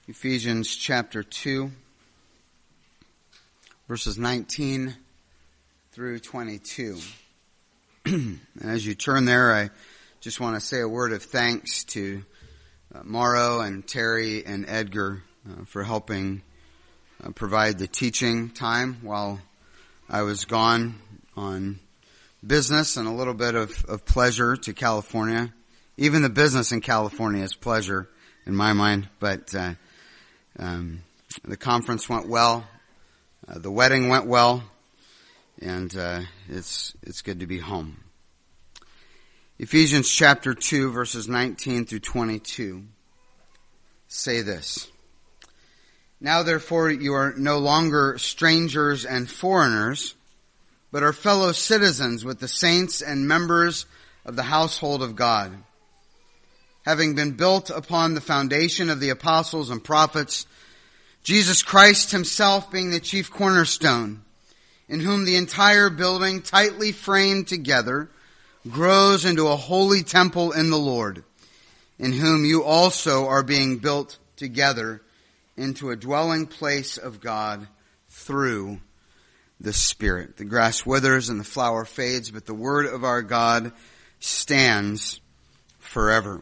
Ephesians chapter 2, verses 19 through 22. And as you turn there, I just want to say a word of thanks to Mauro and Terry and Edgar for helping provide the teaching time while I was gone on business and a little bit of pleasure to California. Even the business in California is pleasure in my mind, but the conference went well, the wedding went well, and it's good to be home. Ephesians chapter 2, verses 19 through 22 say this: Now therefore you are no longer strangers and foreigners, but are fellow citizens with the saints and members of the household of God, having been built upon the foundation of the apostles and prophets, Jesus Christ himself being the chief cornerstone, in whom the entire building, tightly framed together, grows into a holy temple in the Lord, in whom you also are being built together into a dwelling place of God through the Spirit. The grass withers and the flower fades, but the word of our God stands forever.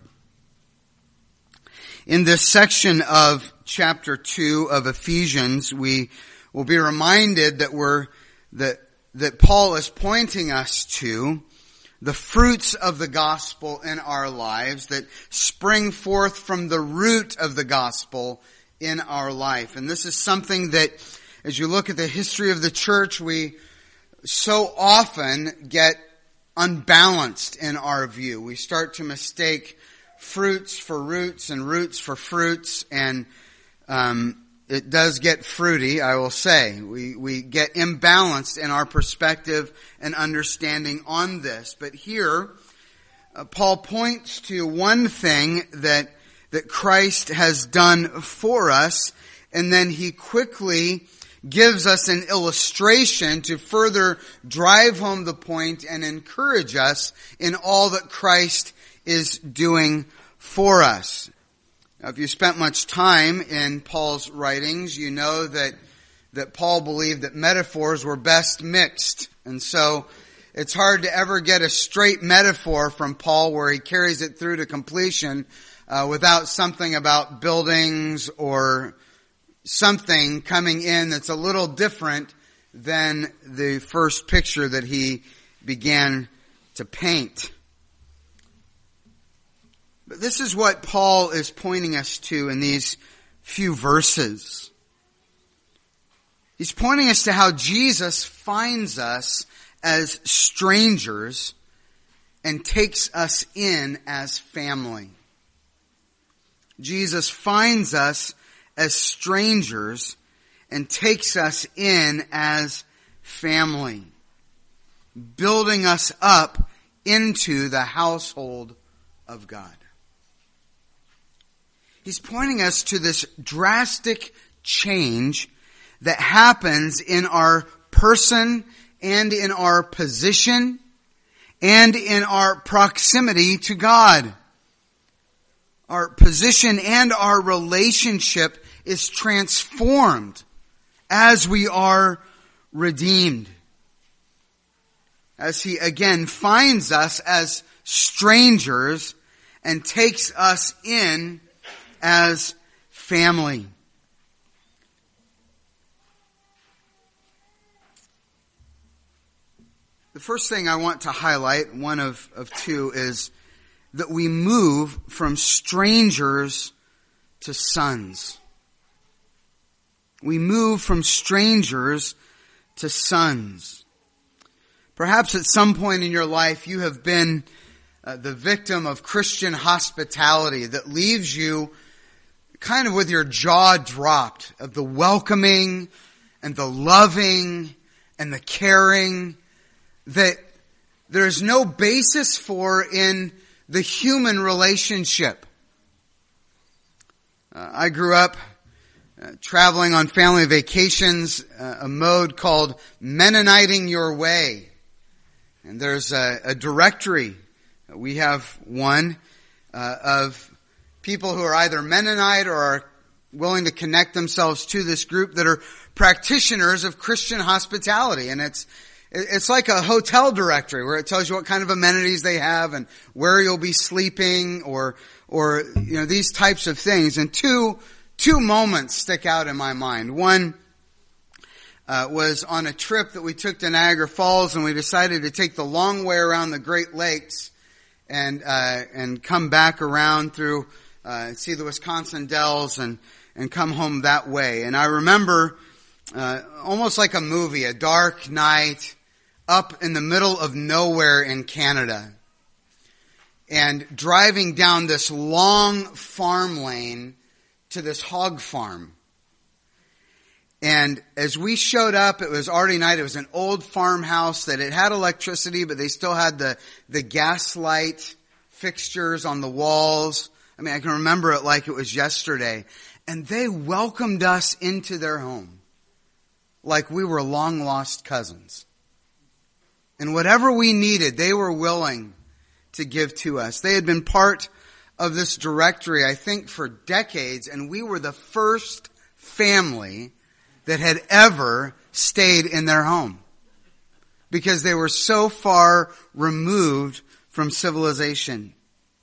In this section of chapter 2 of Ephesians, we will be reminded that Paul is pointing us to the fruits of the gospel in our lives that spring forth from the root of the gospel in our life. And this is something that, as you look at the history of the church, we so often get unbalanced in our view. We start to mistake fruits for roots and roots for fruits, and it does get fruity, I will say. We get imbalanced in our perspective and understanding on this. But here, Paul points to one thing that Christ has done for us, and then he quickly gives us an illustration to further drive home the point and encourage us in all that Christ is doing for us. Now, if you spent much time in Paul's writings, you know that Paul believed that metaphors were best mixed. And so it's hard to ever get a straight metaphor from Paul where he carries it through to completion without something about buildings or something coming in that's a little different than the first picture that he began to paint. But this is what Paul is pointing us to in these few verses. He's pointing us to how Jesus finds us as strangers and takes us in as family. Jesus finds us as strangers and takes us in as family, building us up into the household of God. He's pointing us to this drastic change that happens in our person and in our position and in our proximity to God. Our position and our relationship is transformed as we are redeemed. As he again finds us as strangers and takes us in as family. The first thing I want to highlight, one of two, is that we move from strangers to sons. We move from strangers to sons. Perhaps at some point in your life you have been the victim of Christian hospitality that leaves you kind of with your jaw dropped of the welcoming and the loving and the caring that there's no basis for in the human relationship. I grew up traveling on family vacations, a mode called Mennoniting Your Way. And there's a directory. We have one of people who are either Mennonite or are willing to connect themselves to this group that are practitioners of Christian hospitality. And it's like a hotel directory where it tells you what kind of amenities they have and where you'll be sleeping or these types of things. And two moments stick out in my mind. One was on a trip that we took to Niagara Falls, and we decided to take the long way around the Great Lakes and come back around through see the Wisconsin Dells and come home that way. And I remember almost like a movie, a dark night up in the middle of nowhere in Canada, and driving down this long farm lane to this hog farm. And as we showed up, it was already night. It was an old farmhouse that it had electricity, but they still had the gas light fixtures on the walls. I mean, I can remember it like it was yesterday. And they welcomed us into their home like we were long lost cousins. And whatever we needed, they were willing to give to us. They had been part of this directory, I think, for decades, and we were the first family that had ever stayed in their home because they were so far removed from civilization.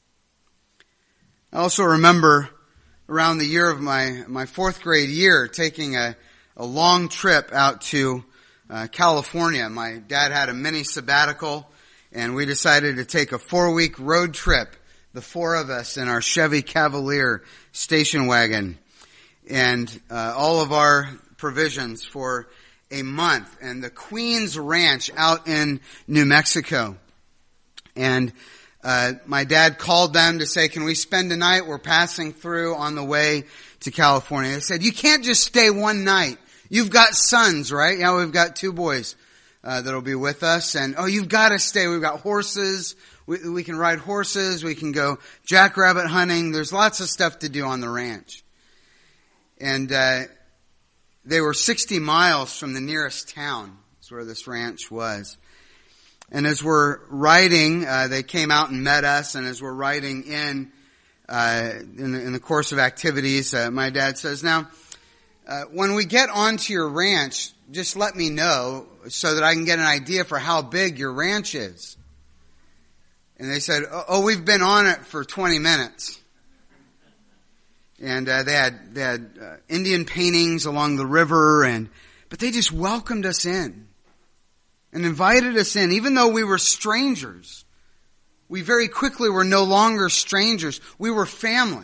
I also remember around the year of my fourth grade year taking a long trip out to California. My dad had a mini sabbatical, and we decided to take a 4-week road trip, the four of us in our Chevy Cavalier station wagon, and all of our provisions for a month, and the Queens Ranch out in New Mexico. And my dad called them to say, can we spend a night? We're passing through on the way to California. They said, you can't just stay one night. You've got sons, right? Yeah, we've got 2 boys that'll be with us. And, you've got to stay. We've got horses. We can ride horses. We can go jackrabbit hunting. There's lots of stuff to do on the ranch. And they were 60 miles from the nearest town. That's where this ranch was. And as we're riding, they came out and met us. And as we're riding in the course of activities, my dad says, now, when we get onto your ranch, just let me know so that I can get an idea for how big your ranch is. And they said, we've been on it for 20 minutes. And they had Indian paintings along the river, but they just welcomed us in and invited us in, even though we were strangers. We very quickly were no longer strangers. We were family.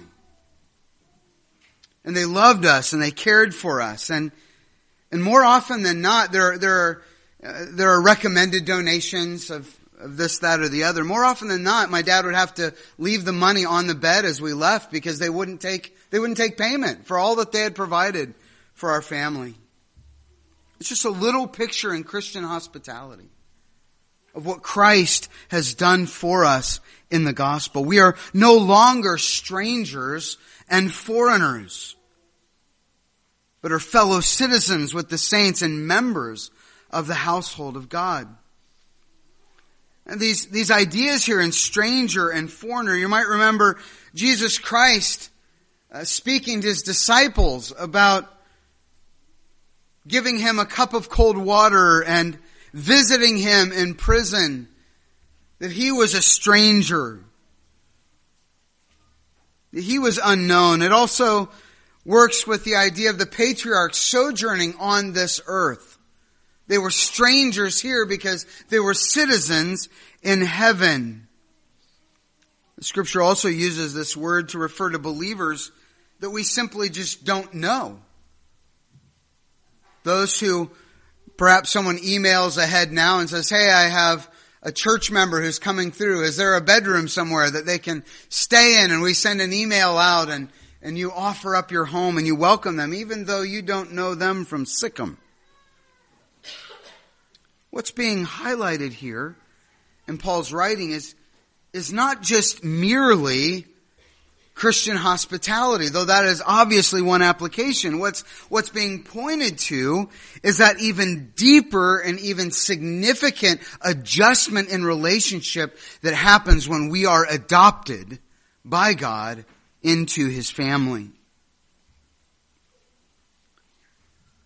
And they loved us and they cared for us. And more often than not, there are recommended donations of this, that, or the other. More often than not, my dad would have to leave the money on the bed as we left because they wouldn't take payment for all that they had provided for our family. It's just a little picture in Christian hospitality of what Christ has done for us in the gospel. We are no longer strangers and foreigners, but are fellow citizens with the saints and members of the household of God. And these ideas here in stranger and foreigner, you might remember Jesus Christ speaking to his disciples about giving him a cup of cold water and visiting him in prison, that he was a stranger, that he was unknown. It also works with the idea of the patriarchs sojourning on this earth. They were strangers here because they were citizens in heaven. The scripture also uses this word to refer to believers that we simply just don't know. Those who, perhaps someone emails ahead now and says, hey, I have a church member who's coming through. Is there a bedroom somewhere that they can stay in? And we send an email out and you offer up your home and you welcome them, even though you don't know them from Sikkim. What's being highlighted here in Paul's writing is not just merely Christian hospitality, though that is obviously one application. What's being pointed to is that even deeper and even significant adjustment in relationship that happens when we are adopted by God into His family.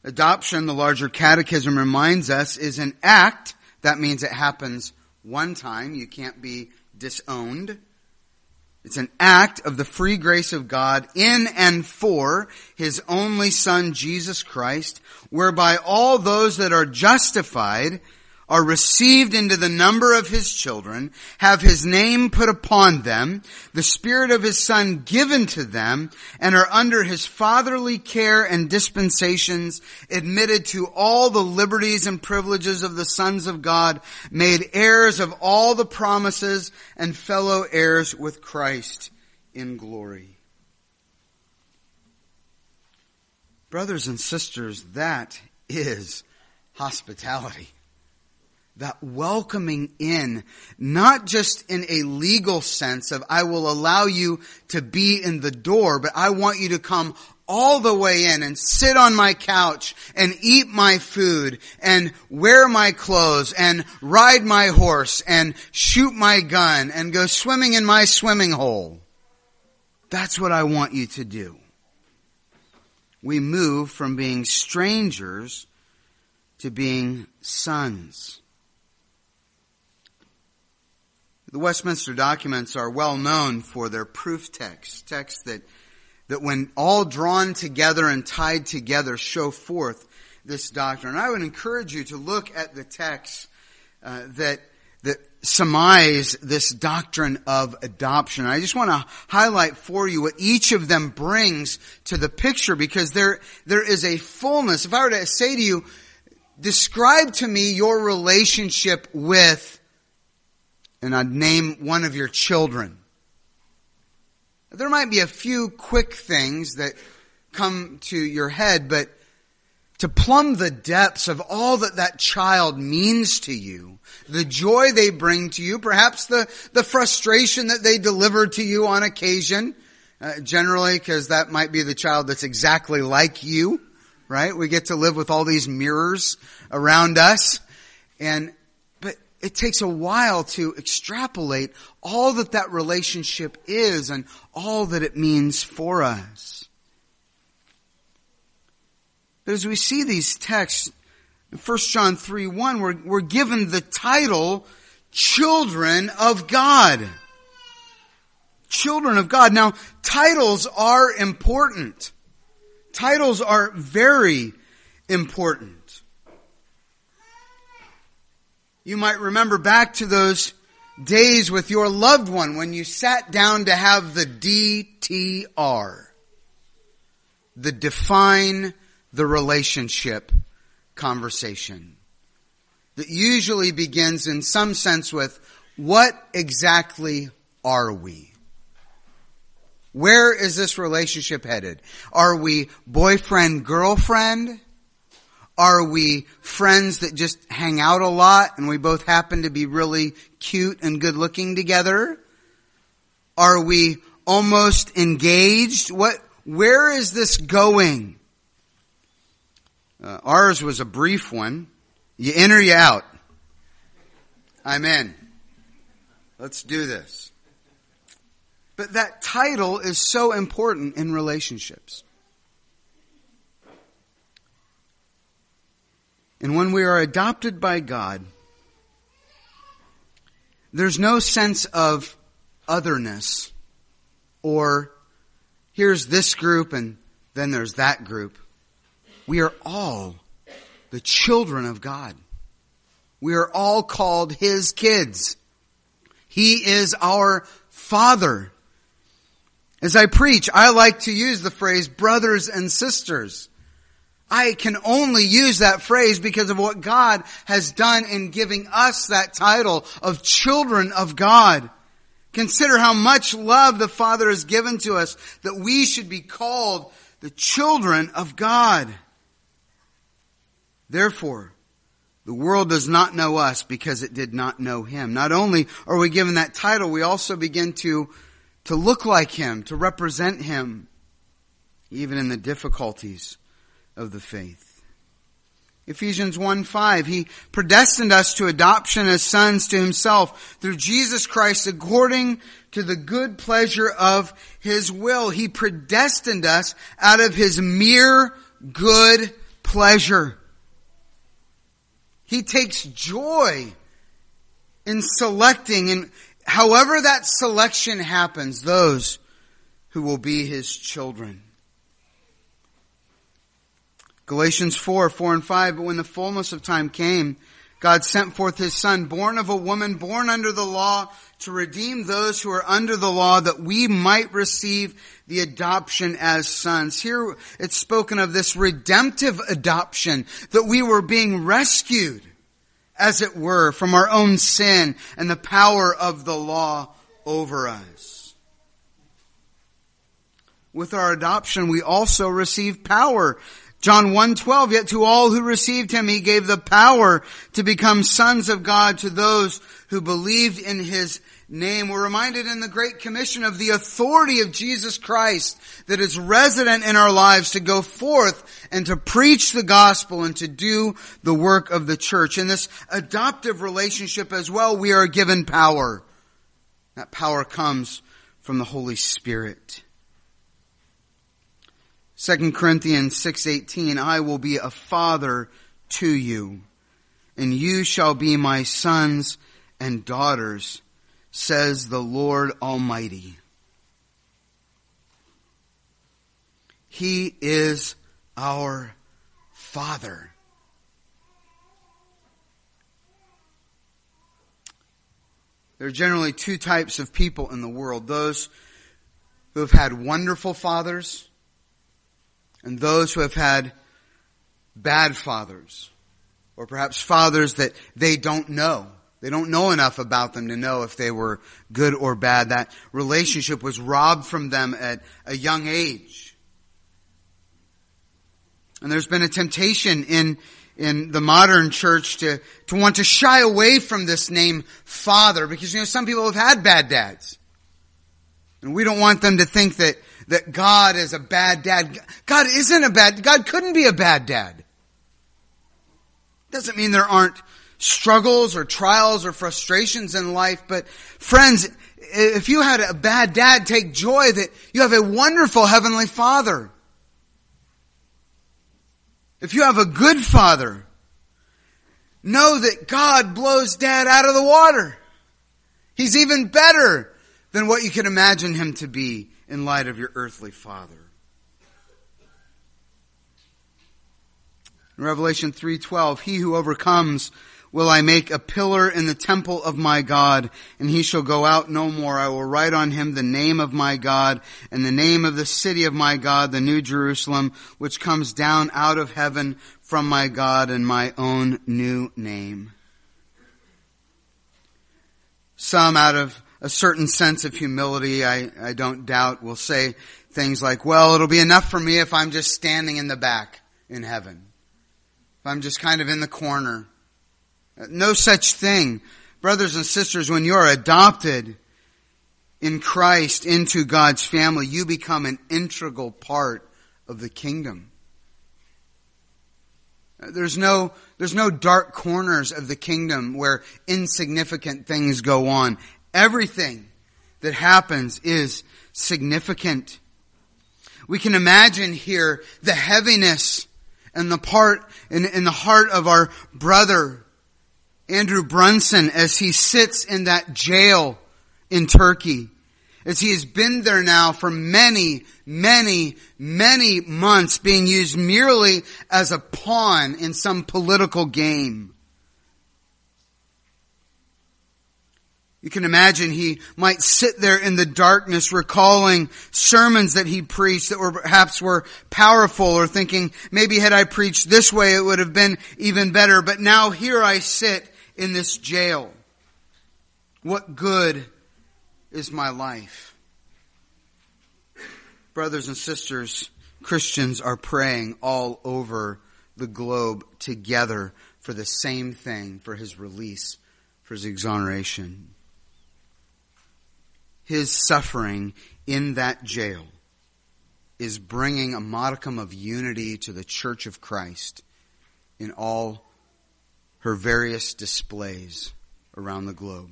Adoption, the larger catechism reminds us, is an act. That means it happens one time. You can't be disowned. It's an act of the free grace of God in and for His only Son, Jesus Christ, whereby all those that are justified are received into the number of His children, have His name put upon them, the Spirit of His Son given to them, and are under His fatherly care and dispensations, admitted to all the liberties and privileges of the sons of God, made heirs of all the promises, and fellow heirs with Christ in glory. Brothers and sisters, that is hospitality. That welcoming in, not just in a legal sense of I will allow you to be in the door, but I want you to come all the way in and sit on my couch and eat my food and wear my clothes and ride my horse and shoot my gun and go swimming in my swimming hole. That's what I want you to do. We move from being strangers to being sons. The Westminster documents are well known for their proof texts that when all drawn together and tied together show forth this doctrine. I would encourage you to look at the texts that surmise this doctrine of adoption. I just want to highlight for you what each of them brings to the picture, because there is a fullness. If I were to say to you, describe to me your relationship with, and I'd name one of your children, there might be a few quick things that come to your head, but to plumb the depths of all that child means to you, the joy they bring to you, perhaps the frustration that they deliver to you on occasion, generally because that might be the child that's exactly like you, right? We get to live with all these mirrors around us, but it takes a while to extrapolate all that relationship is and all that it means for us. But as we see these texts, in 1 John 3:1, we're given the title, Children of God. Children of God. Now, titles are important. Titles are very important. You might remember back to those days with your loved one when you sat down to have the DTR, the define the relationship conversation, that usually begins in some sense with, what exactly are we? Where is this relationship headed? Are we boyfriend, girlfriend? Are we friends that just hang out a lot and we both happen to be really cute and good looking together? Are we almost engaged? Where is this going? Ours was a brief one. You in or you out? I'm in. Let's do this. But that title is so important in relationships. And when we are adopted by God, there's no sense of otherness or here's this group and then there's that group. We are all the children of God. We are all called His kids. He is our Father. As I preach, I like to use the phrase brothers and sisters. I can only use that phrase because of what God has done in giving us that title of children of God. Consider how much love the Father has given to us that we should be called the children of God. Therefore, the world does not know us because it did not know Him. Not only are we given that title, we also begin to look like Him, to represent Him, even in the difficulties of the faith. Ephesians 1:5, He predestined us to adoption as sons to Himself through Jesus Christ according to the good pleasure of His will. He predestined us out of His mere good pleasure. He takes joy in selecting, and however that selection happens, those who will be His children. Galatians 4:4-5, but when the fullness of time came, God sent forth His Son, born of a woman, born under the law, to redeem those who are under the law, that we might receive the adoption as sons. Here it's spoken of this redemptive adoption, that we were being rescued, as it were, from our own sin and the power of the law over us. With our adoption, we also receive power. John 1:12, yet to all who received Him, He gave the power to become sons of God, to those who believed in His name. We're reminded in the Great Commission of the authority of Jesus Christ that is resident in our lives to go forth and to preach the gospel and to do the work of the church. In this adoptive relationship as well, we are given power. That power comes from the Holy Spirit. 2 Corinthians 6:18, I will be a father to you, and you shall be my sons and daughters, says the Lord Almighty. He is our Father. There are generally two types of people in the world. Those who have had wonderful fathers, and those who have had bad fathers, or perhaps fathers that they don't know. They don't know enough about them to know if they were good or bad. That relationship was robbed from them at a young age. And there's been a temptation in the modern church to want to shy away from this name father, because some people have had bad dads. And we don't want them to think that God is a bad dad. God couldn't be a bad dad. Doesn't mean there aren't struggles or trials or frustrations in life, but friends, if you had a bad dad, take joy that you have a wonderful Heavenly Father. If you have a good father, know that God blows dad out of the water. He's even better than what you can imagine Him to be in light of your earthly father. In Revelation 3:12, he who overcomes will I make a pillar in the temple of my God, and he shall go out no more. I will write on him the name of my God and the name of the city of my God, the New Jerusalem, which comes down out of heaven from my God, and my own new name. Some, out of a certain sense of humility, I don't doubt, will say things like, well, it'll be enough for me if I'm just standing in the back in heaven. If I'm just kind of in the corner. No such thing. Brothers and sisters, when you're adopted in Christ into God's family, you become an integral part of the kingdom. There's no dark corners of the kingdom where insignificant things go on. Everything that happens is significant. We can imagine here the heaviness and the part in the heart of our brother Andrew Brunson as he sits in that jail in Turkey, as he has been there now for many, many, many months, being used merely as a pawn in some political game. You can imagine he might sit there in the darkness recalling sermons that he preached that perhaps were powerful, or thinking, maybe had I preached this way it would have been even better, but now here I sit in this jail. What good is my life? Brothers and sisters, Christians are praying all over the globe together for the same thing, for his release, for his exoneration. His suffering in that jail is bringing a modicum of unity to the Church of Christ in all her various displays around the globe.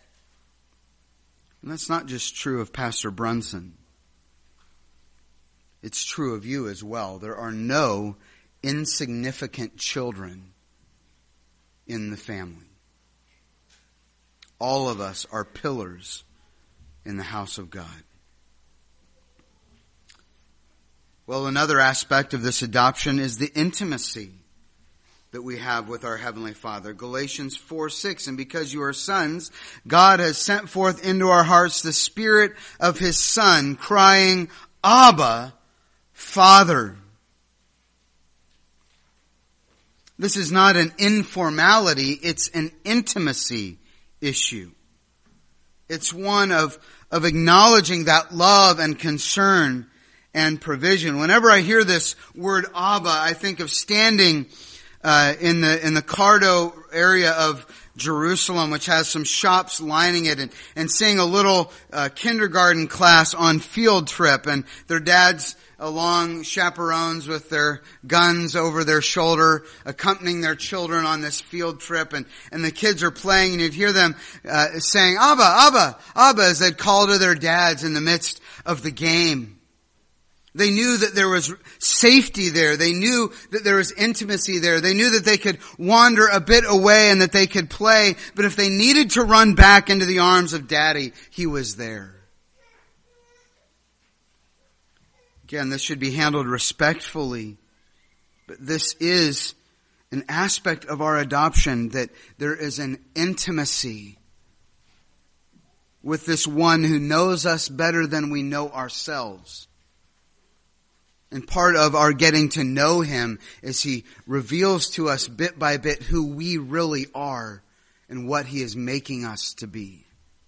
And that's not just true of Pastor Brunson. it's true of you as well. There are no insignificant children in the family. All of us are pillars in the house of God. Well, another aspect of this adoption is the intimacy that we have with our Heavenly Father. Galatians 4:6, and because you are sons, God has sent forth into our hearts the Spirit of His Son, crying, Abba, Father. This is not an informality, it's an intimacy issue. It's one of acknowledging that love and concern and provision. Whenever I hear this word Abba, I think of standing in the Cardo area of Jerusalem, which has some shops lining it, and seeing a little kindergarten class on field trip, and their dads along chaperones with their guns over their shoulder, accompanying their children on this field trip, and the kids are playing, and you'd hear them saying, Abba, Abba, Abba, as they'd call to their dads in the midst of the game. They knew that there was safety there. They knew that there was intimacy there. They knew that they could wander a bit away and that they could play. But if they needed to run back into the arms of Daddy, He was there. Again, this should be handled respectfully. But this is an aspect of our adoption, that there is an intimacy with this one who knows us better than we know ourselves. And part of our getting to know Him is He reveals to us bit by bit who we really are and what He is making us to be.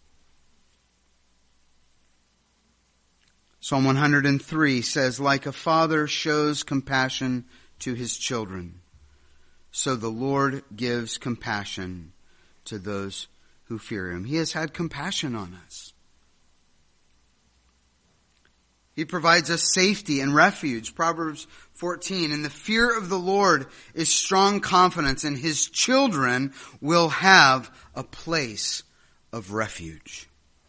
Psalm 103 says, like a father shows compassion to his children, so the Lord gives compassion to those who fear Him. He has had compassion on us. He provides us safety and refuge. Proverbs 14, and the fear of the Lord is strong confidence, and His children will have a place of refuge.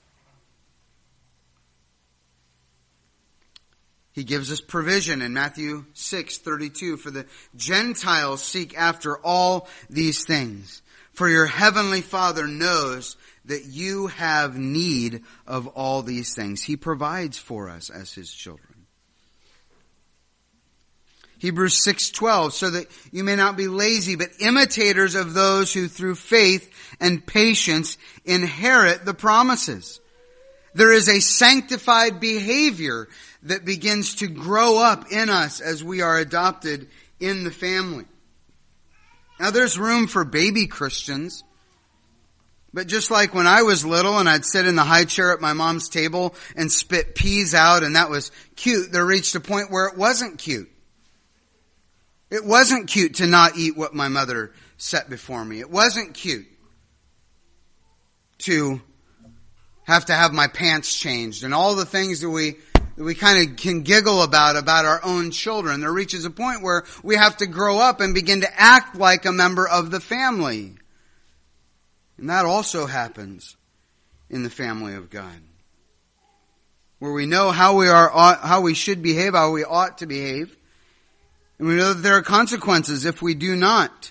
He gives us provision in Matthew 6:32, for the Gentiles seek after all these things, for your heavenly Father knows that you have need of all these things. He provides for us as His children. Hebrews 6:12, so that you may not be lazy, but imitators of those who through faith and patience inherit the promises. There is a sanctified behavior that begins to grow up in us as we are adopted in the family. Now there's room for baby Christians. But just like when I was little and I'd sit in the high chair at my mom's table and spit peas out and that was cute, there reached a point where it wasn't cute. It wasn't cute to not eat what my mother set before me. It wasn't cute to have my pants changed and all the things that we kind of can giggle about our own children. There reaches a point where we have to grow up and begin to act like a member of the family. And that also happens in the family of God, where we know how we should behave, how we ought to behave, and we know that there are consequences if we do not.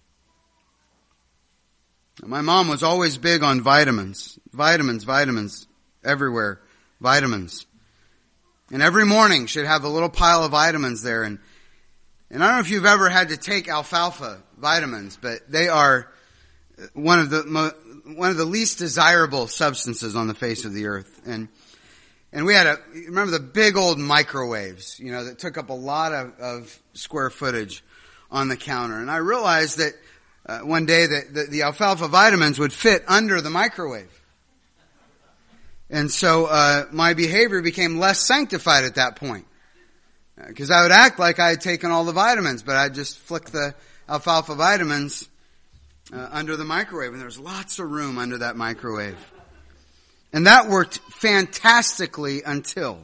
My mom was always big on vitamins, everywhere, vitamins. And every morning she'd have a little pile of vitamins there, and I don't know if you've ever had to take alfalfa vitamins, but they are one of the least desirable substances on the face of the earth. And we had remember the big old microwaves, that took up a lot of square footage on the counter. And I realized that one day that the alfalfa vitamins would fit under the microwave. And so my behavior became less sanctified at that point. Because I would act like I had taken all the vitamins, but I'd just flick the alfalfa vitamins under the microwave, and there was lots of room under that microwave. And that worked fantastically until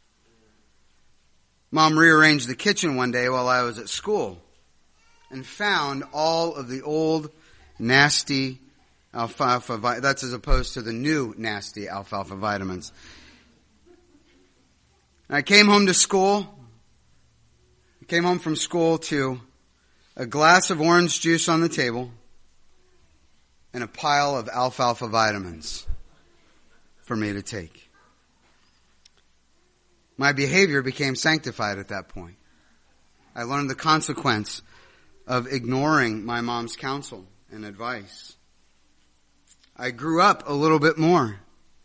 Mom rearranged the kitchen one day while I was at school and found all of the old nasty alfalfa, that's as opposed to the new nasty alfalfa vitamins. And I came home to school I came home from school to a glass of orange juice on the table and a pile of alfalfa vitamins for me to take. My behavior became sanctified at that point. I learned the consequence of ignoring my mom's counsel and advice. I grew up a little bit more.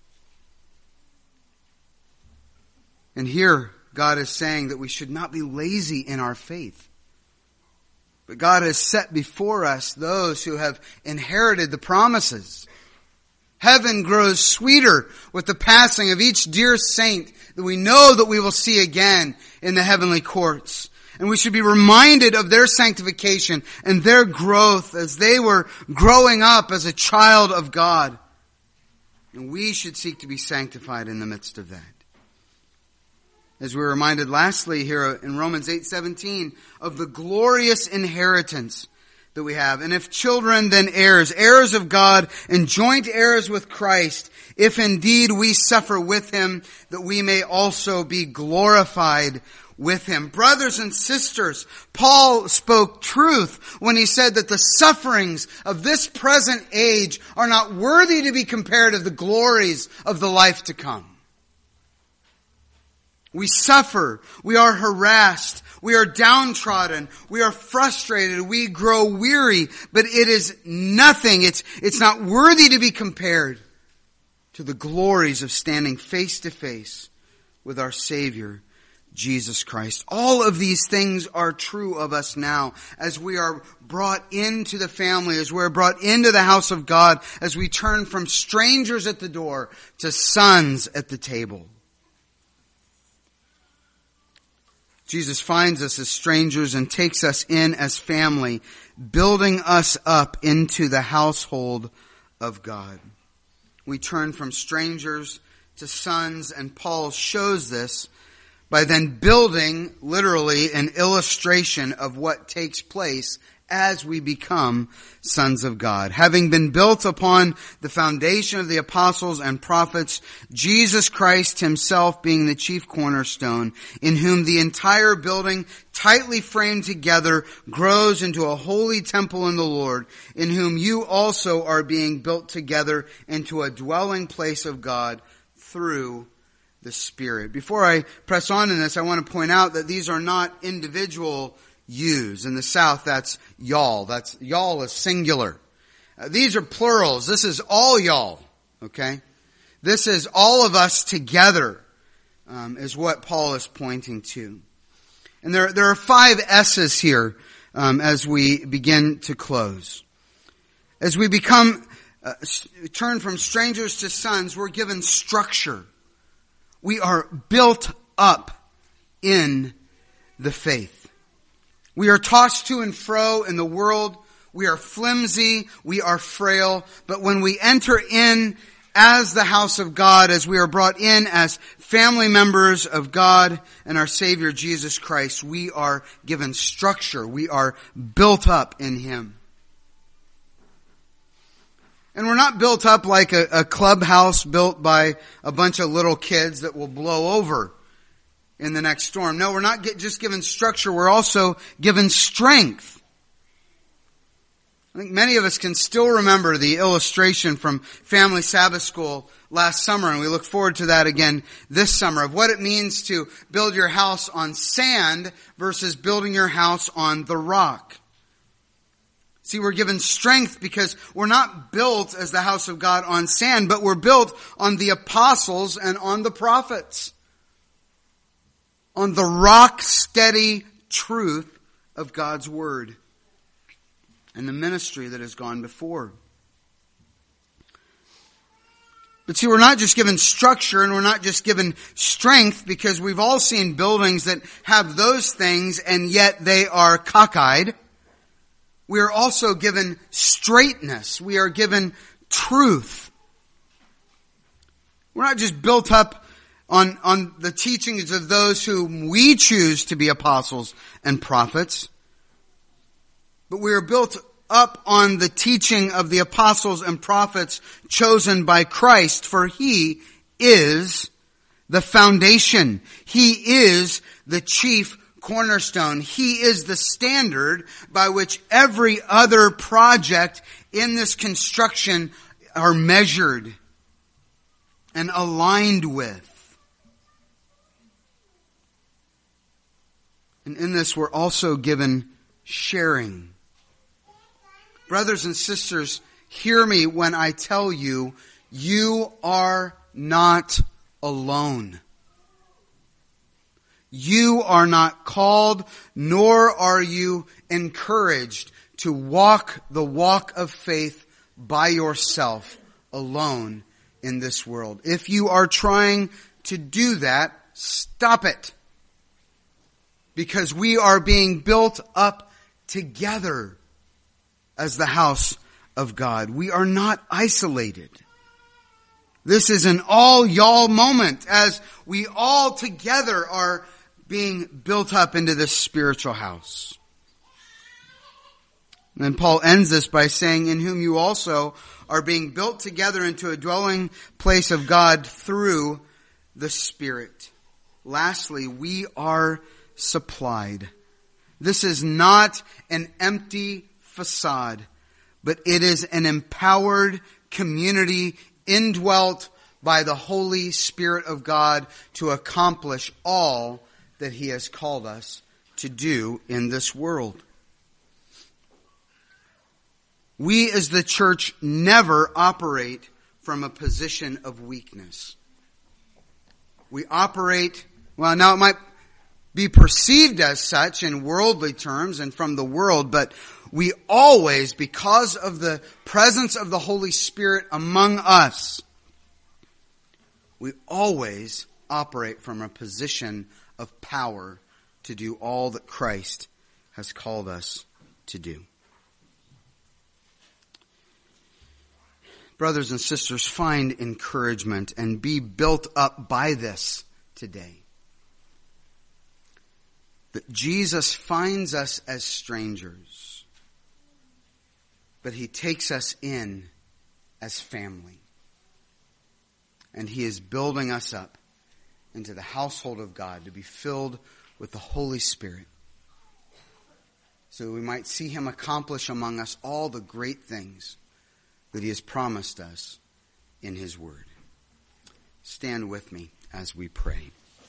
And here, God is saying that we should not be lazy in our faith. But God has set before us those who have inherited the promises. Heaven grows sweeter with the passing of each dear saint that we know that we will see again in the heavenly courts. And we should be reminded of their sanctification and their growth as they were growing up as a child of God. And we should seek to be sanctified in the midst of that. As we were reminded lastly here in Romans 8:17 of the glorious inheritance that we have. And if children, then heirs, heirs of God and joint heirs with Christ, if indeed we suffer with him, that we may also be glorified with him. Brothers and sisters, Paul spoke truth when he said that the sufferings of this present age are not worthy to be compared to the glories of the life to come. We suffer, we are harassed, we are downtrodden, we are frustrated, we grow weary, but it is nothing, it's not worthy to be compared to the glories of standing face to face with our Savior, Jesus Christ. All of these things are true of us now as we are brought into the family, as we're brought into the house of God, as we turn from strangers at the door to sons at the table. Jesus finds us as strangers and takes us in as family, building us up into the household of God. We turn from strangers to sons, and Paul shows this by then building, literally, an illustration of what takes place as we become sons of God. Having been built upon the foundation of the apostles and prophets, Jesus Christ himself being the chief cornerstone, in whom the entire building, tightly framed together, grows into a holy temple in the Lord, in whom you also are being built together into a dwelling place of God through the Spirit. Before I press on in this, I want to point out that these are not individual yous. In the South, that's y'all. Y'all is singular. These are plurals. This is all y'all. Okay? This is all of us together, is what Paul is pointing to. And there are 5 S's here, as we begin to close. As we turn from strangers to sons, we're given structure. We are built up in the faith. We are tossed to and fro in the world. We are flimsy. We are frail. But when we enter in as the house of God, as we are brought in as family members of God and our Savior Jesus Christ, we are given structure. We are built up in Him. And we're not built up like a clubhouse built by a bunch of little kids that will blow over in the next storm. No, we're not just given structure, we're also given strength. I think many of us can still remember the illustration from Family Sabbath School last summer, and we look forward to that again this summer, of what it means to build your house on sand versus building your house on the rock. See, we're given strength because we're not built as the house of God on sand, but we're built on the apostles and on the prophets. On the rock-steady truth of God's Word and the ministry that has gone before. But see, we're not just given structure and we're not just given strength, because we've all seen buildings that have those things and yet they are cockeyed. We are also given straightness. We are given truth. We're not just built up on the teachings of those whom we choose to be apostles and prophets, but we are built up on the teaching of the apostles and prophets chosen by Christ, for He is the foundation. He is the chief cornerstone. He is the standard by which every other project in this construction are measured and aligned with. And in this we're also given sharing. Brothers and sisters, hear me when I tell you, you are not alone. You are not called, nor are you encouraged to walk the walk of faith by yourself alone in this world. If you are trying to do that, stop it. Because we are being built up together as the house of God. We are not isolated. This is an all y'all moment as we all together are being built up into this spiritual house. And then Paul ends this by saying, in whom you also are being built together into a dwelling place of God through the Spirit. Lastly, we are supplied. This is not an empty facade, but it is an empowered community indwelt by the Holy Spirit of God to accomplish all that He has called us to do in this world. We as the church never operate from a position of weakness. We operate, well, now it might be perceived as such in worldly terms and from the world, but we always, because of the presence of the Holy Spirit among us, we always operate from a position of power to do all that Christ has called us to do. Brothers and sisters, find encouragement and be built up by this today. That Jesus finds us as strangers, but He takes us in as family. And He is building us up into the household of God to be filled with the Holy Spirit, so that we might see Him accomplish among us all the great things that He has promised us in His Word. Stand with me as we pray.